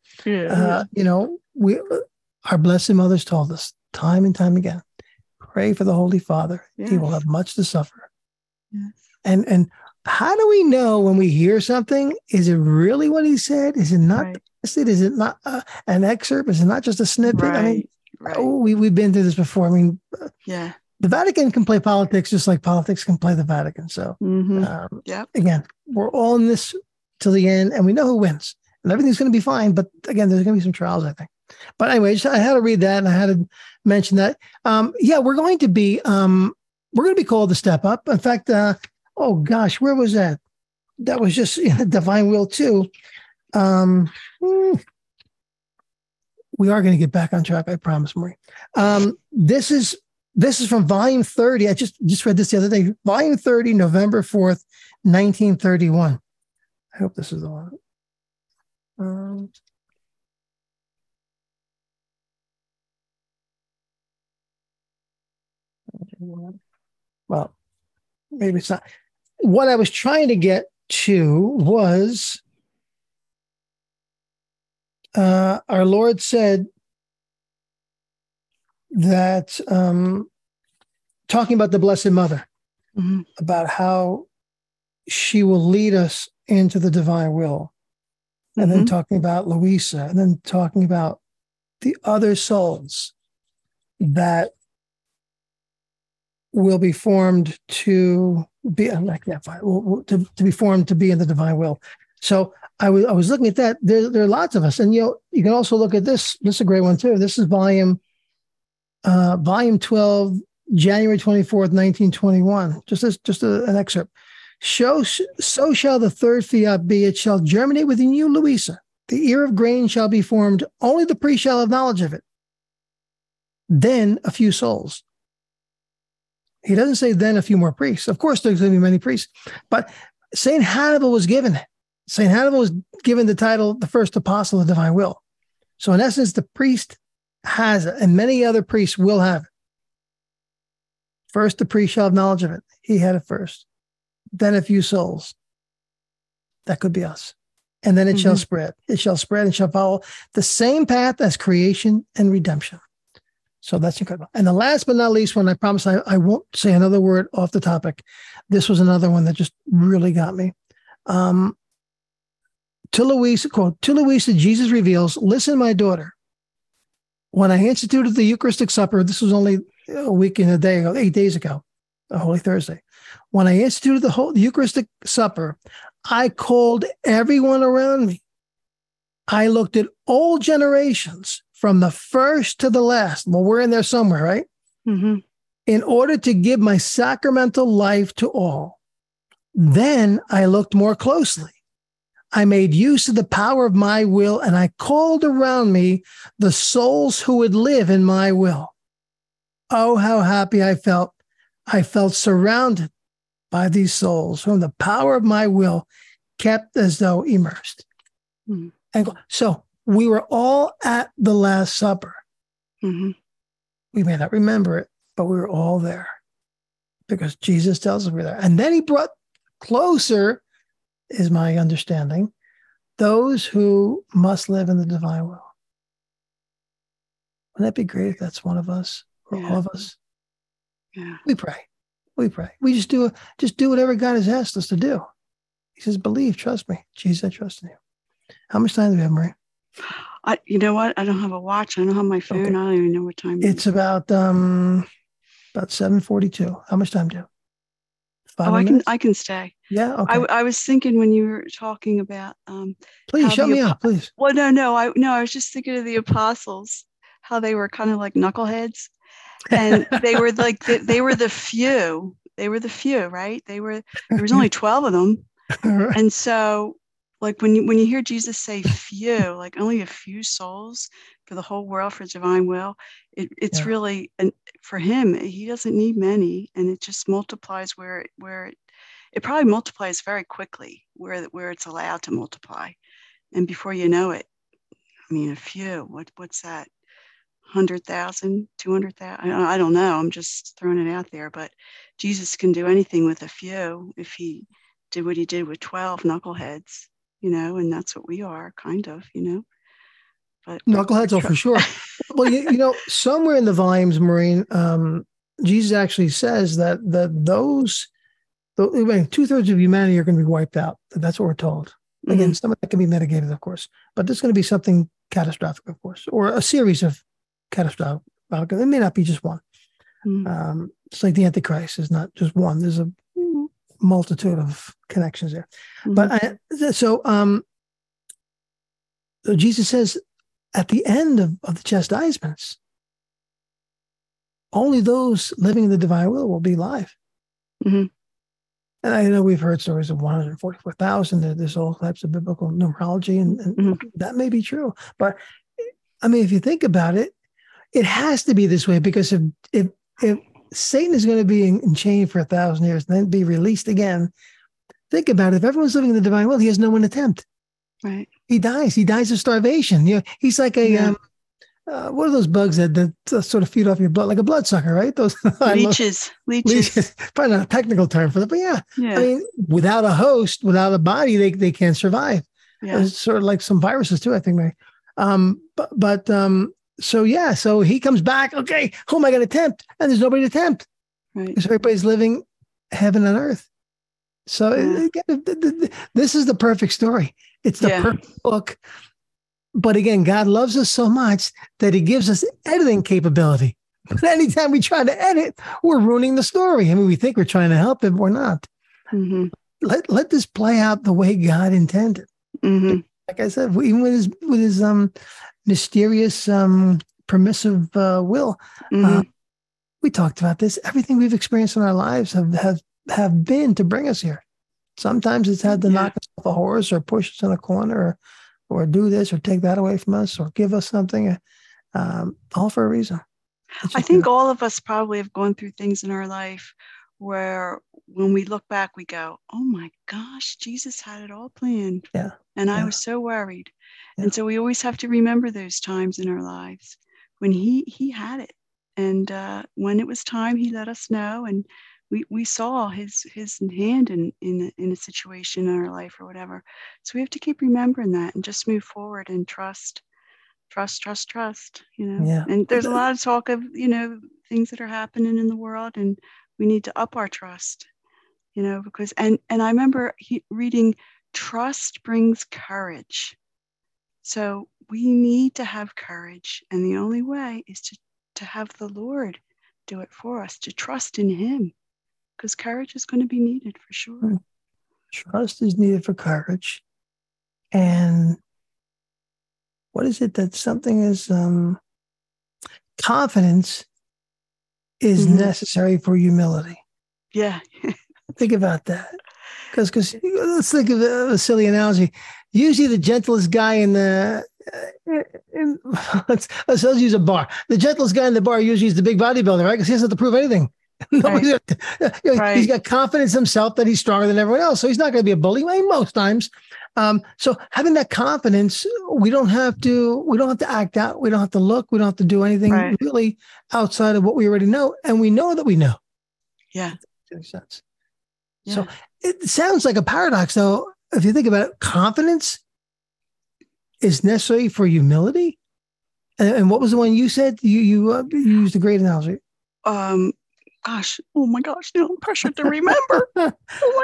Our Blessed Mother's told us time and time again, pray for the Holy Father. He will have much to suffer. Yes. And how do we know when we hear something? Is it really what he said? Is it not? Right. Is it not an excerpt? Is it not just a snippet? Right. I mean, we've been through this before. I mean, the Vatican can play politics just like politics can play the Vatican. So, again, we're all in this till the end, and we know who wins, and everything's going to be fine. But again, there's going to be some trials, I think. But anyway, I had to read that, and I had to mention that. We're going to be called to step up. In fact, oh gosh, where was that? That was just Divine Will too. We are going to get back on track. I promise, Marie. This is from Volume 30. I just read this the other day. Volume 30, November 4th, 1931. I hope this is the one. Well, maybe it's not. What I was trying to get to was our Lord said that, talking about the Blessed Mother, Mm-hmm. about how she will lead us into the divine will. And then talking about Louisa, and then talking about the other souls that will be formed to be to be formed to be in the divine will. So I was looking at that. There are lots of us, and you can also look at this. This is a great one too. This is volume 12, January 24th, 1921. Just an excerpt. So shall the third fiat be. It shall germinate within you, Louisa. The ear of grain shall be formed. Only the priest shall have knowledge of it. Then a few souls. He doesn't say then a few more priests. Of course, there's going to be many priests. But St. Hannibal was given it. St. Hannibal was given the title, the first apostle of the divine will. So in essence, the priest has it, and many other priests will have it. First, the priest shall have knowledge of it. He had it first. Then a few souls. That could be us. And then it shall spread. It shall spread and shall follow the same path as creation and redemption. So that's incredible. And the last but not least one, I promise I won't say another word off the topic. This was another one that just really got me. To Louisa, quote, to Louisa, Jesus reveals, listen, my daughter, when I instituted the Eucharistic supper, this was only a week and a day ago, 8 days ago, a Holy Thursday. When I instituted the Eucharistic supper, I called everyone around me. I looked at all generations from the first to the last. Well, we're in there somewhere, right? Mm-hmm. In order to give my sacramental life to all. Then I looked more closely. I made use of the power of my will, and I called around me the souls who would live in my will. Oh, how happy I felt. I felt surrounded by these souls whom the power of my will kept as though immersed. Mm-hmm. And so we were all at the Last Supper. Mm-hmm. We may not remember it, but we were all there because Jesus tells us we're there. And then he brought closer, is my understanding, those who must live in the divine will. Wouldn't that be great if that's one of us or all of us? Yeah. We pray. We pray. We just do whatever God has asked us to do. He says, believe, trust me. Jesus, I trust in you. How much time do we have, Marie? You know what? I don't have a watch. I don't have my phone. Okay. I don't even know what time it is. It's about 7:42. How much time do you have? 5 minutes? I can stay. Yeah. Okay. I was thinking when you were talking about please shut me up, please. Well, no. I was just thinking of the apostles, how they were kind of like knuckleheads, and they were like they were the few. They were the few, right? There was only 12 of them, right. And so like when you hear Jesus say few, like only a few souls for the whole world for divine will, it's really, and for him, he doesn't need many, and it just multiplies where it probably multiplies very quickly where it's allowed to multiply, and before you know it, I mean, a few. What's that? 100,000, 200,000? I don't know. I'm just throwing it out there, but Jesus can do anything with a few if he did what he did with 12 knuckleheads. And that's what we are, kind of, But knuckleheads, for sure. Well, somewhere in the volumes, Maureen, Jesus actually says that those 2/3 of humanity are going to be wiped out. That's what we're told. Again, some of that can be mitigated, of course, but there's going to be something catastrophic, of course, or a series of catastrophic. It may not be just one. It's like the Antichrist is not just one. There's a multitude of connections there. But so Jesus says at the end of the chastisements, only those living in the divine will be alive. And I know we've heard stories of 144,000. There's all types of biblical numerology, and that may be true. But I mean, if you think about it, it has to be this way, because if Satan is going to be in chain for 1,000 years and then be released again, think about it. If everyone's living in the divine will, he has no one to tempt. Right. He dies. He dies of starvation. He's like a what are those bugs that sort of feed off your blood, like a bloodsucker, right? Those leeches. Probably not a technical term for that, but yeah. I mean, without a host, without a body, they can't survive. Yeah. It's sort of like some viruses too, I think, Mary. So he comes back. Okay, who am I going to tempt? And there's nobody to tempt. Right. Because everybody's living heaven on earth. So this is the perfect story. It's the perfect book. But again, God loves us so much that he gives us editing capability. But anytime we try to edit, we're ruining the story. I mean, we think we're trying to help it, but we're not. Mm-hmm. Let this play out the way God intended. Mm-hmm. Like I said, even with his mysterious, permissive will, we talked about this. Everything we've experienced in our lives have been to bring us here. Sometimes it's had to knock us off a horse or push us in a corner or do this or take that away from us or give us something, all for a reason. I think all of us probably have gone through things in our life where when we look back, we go, oh my gosh, Jesus had it all planned. Yeah. And I was so worried. Yeah. And so we always have to remember those times in our lives when he had it. And when it was time, he let us know. And we saw his hand in a situation in our life or whatever. So we have to keep remembering that and just move forward and trust, you know. Yeah. And there's a lot of talk of, you know, things that are happening in the world, and we need to up our trust, you know, because and I remember reading, trust brings courage. So we need to have courage, and the only way is to have the Lord do it for us, to trust in him, because courage is going to be needed for sure. Trust is needed for courage. And what is it that something is confidence is necessary for humility? Yeah. Think about that. Because let's think of a silly analogy. Usually the gentlest guy let's use a bar. The gentlest guy in the bar usually is the big bodybuilder, right? Because he doesn't have to prove anything. Right. He's got confidence in himself that he's stronger than everyone else. So he's not going to be a bully most times. So having that confidence, we don't have to act out. We don't have to look. We don't have to do anything really outside of what we already know. And we know that we know. Yeah. That makes sense. Yeah. So it sounds like a paradox, though. If you think about it, confidence is necessary for humility. And what was the one you said? You used a great analogy. Gosh, oh my gosh, now I'm pressured to remember. Oh my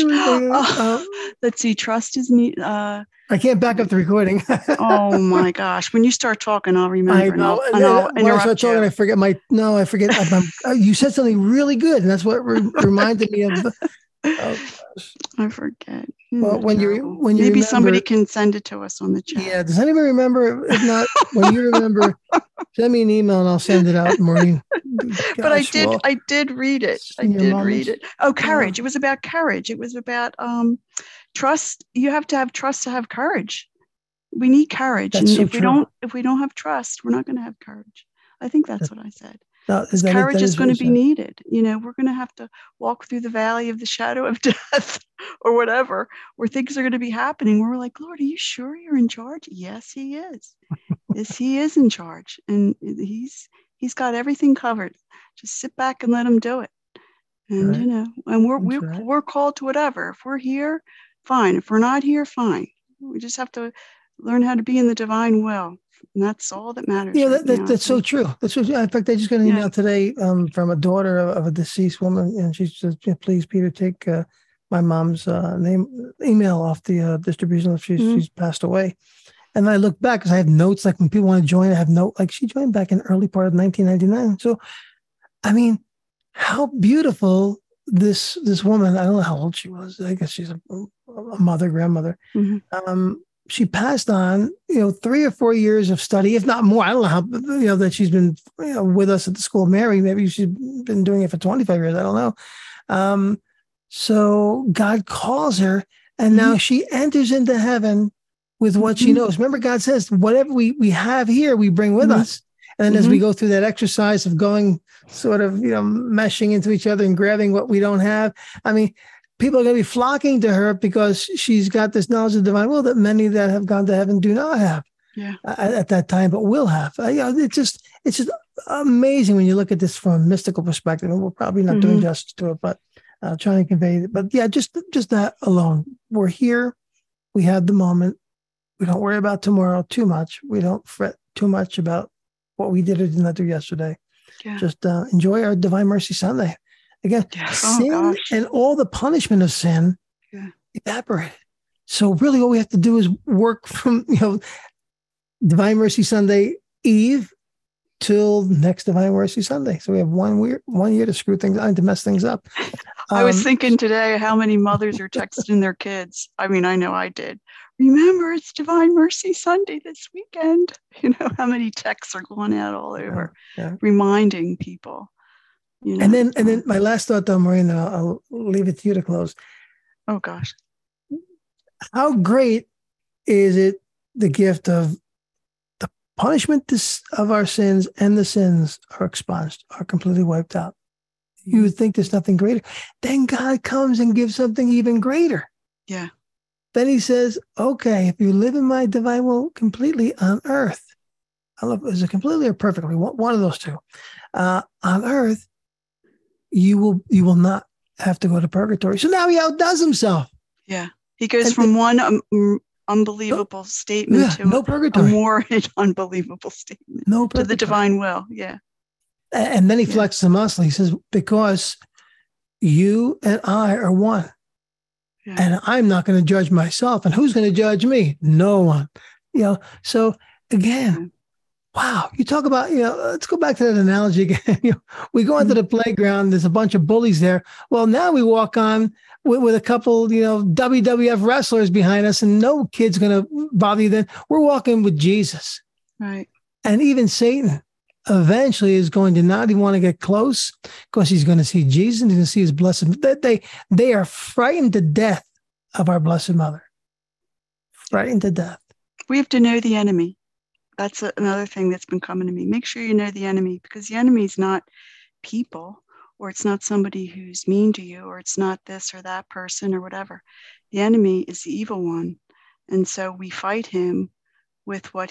gosh. Let's see, trust is neat. I can't back up the recording. Oh my gosh, when you start talking, I'll remember. I know. I'll when I start talking, I forget I forget. You said something really good, and that's what reminded me of. Oh gosh. I forget. Well, when you maybe remember, somebody can send it to us on the chat. Yeah. Does anybody remember? If not, when you remember, send me an email and I'll send it out, Maureen. Gosh, but I did read it. I did read it. Oh, courage. It was about courage. It was about trust. You have to have trust to have courage. We need courage. That's and so if we don't have trust, we're not going to have courage. I think that's what I said. No, courage is going to be needed. You know, we're going to have to walk through the valley of the shadow of death or whatever, where things are going to be happening. Where we're like, Lord, are you sure you're in charge? Yes, he is. Yes, he is in charge. And he's got everything covered. Just sit back and let him do it. And, you know, and we're called to whatever. If we're here, fine. If we're not here, fine. We just have to learn how to be in the divine will. And that's all that matters. Yeah, that's so true. That's so true. In fact, I just got an email today from a daughter of a deceased woman, and she says, "Please, Peter, take my mom's email off the distribution list. She's passed away." And I look back because I have notes. Like when people want to join, I have note. Like she joined back in early part of 1999. So, I mean, how beautiful this woman. I don't know how old she was. I guess she's a mother, grandmother. She passed on, 3 or 4 years of study, if not more. I don't know how, that she's been with us at the School of Mary. Maybe she's been doing it for 25 years. I don't know. So God calls her, and now she enters into heaven with what she knows. Remember, God says, whatever we have here, we bring with us. And then as we go through that exercise of going sort of, meshing into each other and grabbing what we don't have, I mean, people are going to be flocking to her because she's got this knowledge of the divine will that many that have gone to heaven do not have at that time, but will have. It's just amazing when you look at this from a mystical perspective. And we're probably not doing justice to it, but trying to convey it. But yeah, just that alone. We're here. We have the moment. We don't worry about tomorrow too much. We don't fret too much about what we did or did not do yesterday. Yeah. Just enjoy our Divine Mercy Sunday. Again, Yeah. Oh sin gosh. and all the punishment of sin Yeah. evaporated. So really all we have to do is work from, Divine Mercy Sunday Eve till next Divine Mercy Sunday. So we have 1 year to screw things on, to mess things up. I was thinking today how many mothers are texting their kids. I mean, I know I did. Remember, it's Divine Mercy Sunday this weekend. How many texts are going out all over, reminding people. And then my last thought, though, Maureen, I'll leave it to you to close. Oh gosh, how great is it, the gift of the punishment of our sins, and the sins are expunged, are completely wiped out. You would think there's nothing greater. Then God comes and gives something even greater. Yeah. Then he says, okay, if you live in my divine will completely on earth, I love, is it completely or perfectly? One of those two. On earth, you will not have to go to purgatory. So now he outdoes himself. Yeah. He goes from one unbelievable statement to no purgatory. A more unbelievable statement. No purgatory. To the divine will. Yeah. And then he flexes the muscle. He says, because you and I are one. Yeah. And I'm not going to judge myself. And who's going to judge me? No one. So again, wow. You talk about, let's go back to that analogy again. We go into the playground, there's a bunch of bullies there. Well, now we walk on with a couple, WWF wrestlers behind us, and no kid's going to bother you then. We're walking with Jesus. Right. And even Satan eventually is going to not even want to get close, because he's going to see Jesus and he's going to see his blessed. They are frightened to death of our Blessed Mother. Frightened to death. We have to know the enemy. That's another thing that's been coming to me. Make sure you know the enemy, because the enemy is not people, or it's not somebody who's mean to you, or it's not this or that person or whatever. The enemy is the evil one. And so we fight him with what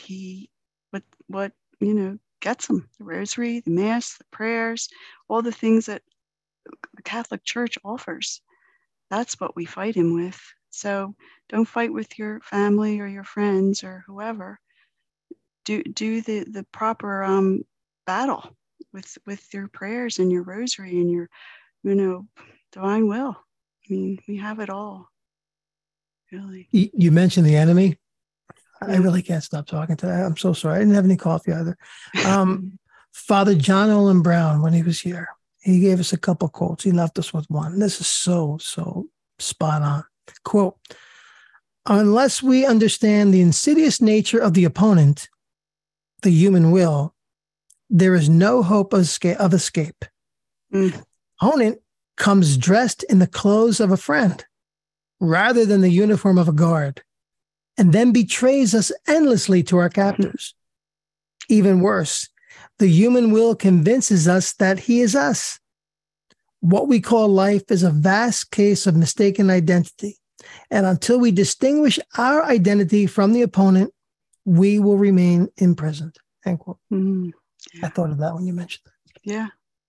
gets him: the rosary, the mass, the prayers, all the things that the Catholic Church offers. That's what we fight him with. So don't fight with your family or your friends or whoever. Do the proper battle with your prayers and your rosary and your divine will. I mean, we have it all. Really. You mentioned the enemy. I really can't stop talking to that. I'm so sorry. I didn't have any coffee either. Father John Olin Brown, when he was here, he gave us a couple quotes. He left us with one. This is so spot on. Quote, unless we understand the insidious nature of the opponent, the human will, there is no hope of escape. Opponent comes dressed in the clothes of a friend rather than the uniform of a guard, and then betrays us endlessly to our captors. Even worse, the human will convinces us that he is us. What we call life is a vast case of mistaken identity. And until we distinguish our identity from the opponent, we will remain imprisoned. End quote. Yeah. I thought of that when you mentioned that. Yeah.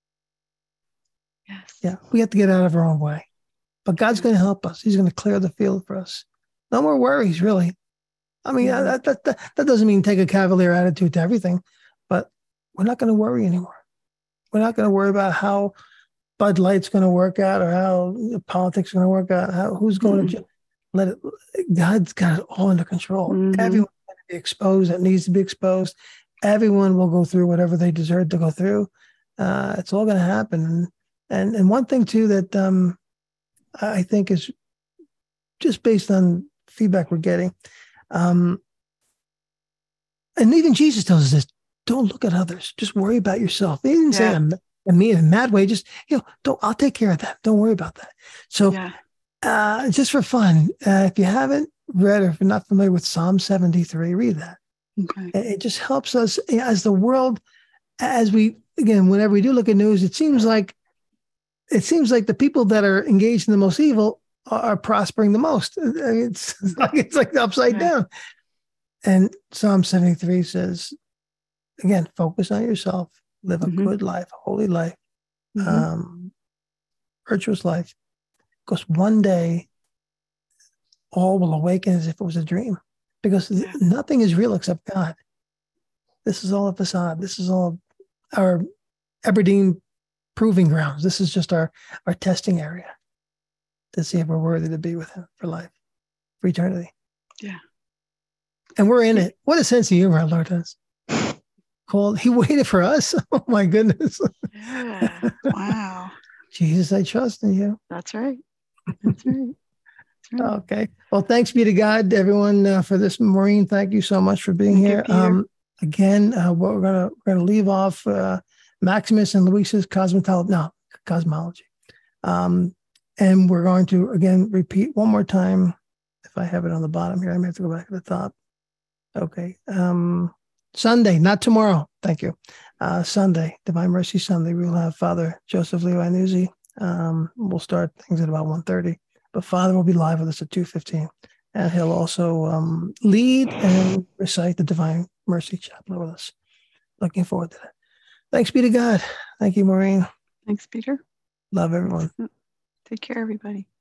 Yes. Yeah. We have to get out of our own way. But God's going to help us. He's going to clear the field for us. No more worries, really. I mean, that doesn't mean take a cavalier attitude to everything, but we're not going to worry anymore. We're not going to worry about how Bud Light's going to work out, or how politics is going to work out, who's going to let it. God's got it all under control. Everyone's going to be exposed that needs to be exposed. Everyone will go through whatever they deserve to go through. It's all going to happen. And one thing too that I think is just based on feedback we're getting. And even Jesus tells us this: don't look at others, just worry about yourself. He didn't say in a mad way, just, I'll take care of that. Don't worry about that. So just for fun, if you haven't read, or if you're not familiar with Psalm 73, read that. Okay. It just helps us as the world, whenever we do look at news, it seems like the people that are engaged in the most evil are prospering the most. I mean, it's like upside down. And Psalm 73 says, again, focus on yourself, live a good life, a holy life, virtuous life, because one day all will awaken as if it was a dream, because nothing is real except God. This is all a facade. This is all our Aberdeen proving grounds. This is just our testing area to see if we're worthy to be with him for life, for eternity. Yeah. And we're in it. What a sense of humor our Lord has. Called. He waited for us. Oh my goodness. Yeah. Wow. Jesus, I trust in you. That's right. That's right. That's right. Okay. Well, thanks be to God, everyone, for this. Maureen, thank you so much for being Thank here. you, Peter. Again, what we're gonna leave off Maximus and Luisa's cosmology. And we're going to again repeat one more time. If I have it on the bottom here, I may have to go back to the top. Okay. Sunday, not tomorrow. Thank you. Sunday, Divine Mercy Sunday, we will have Father Joseph Leo Anuzzi. We'll start things at about 1:30, but Father will be live with us at 2:15, and he'll also lead and recite the Divine Mercy Chaplet with us. Looking forward to that. Thanks be to God. Thank you, Maureen. Thanks, Peter. Love everyone. Take care, everybody.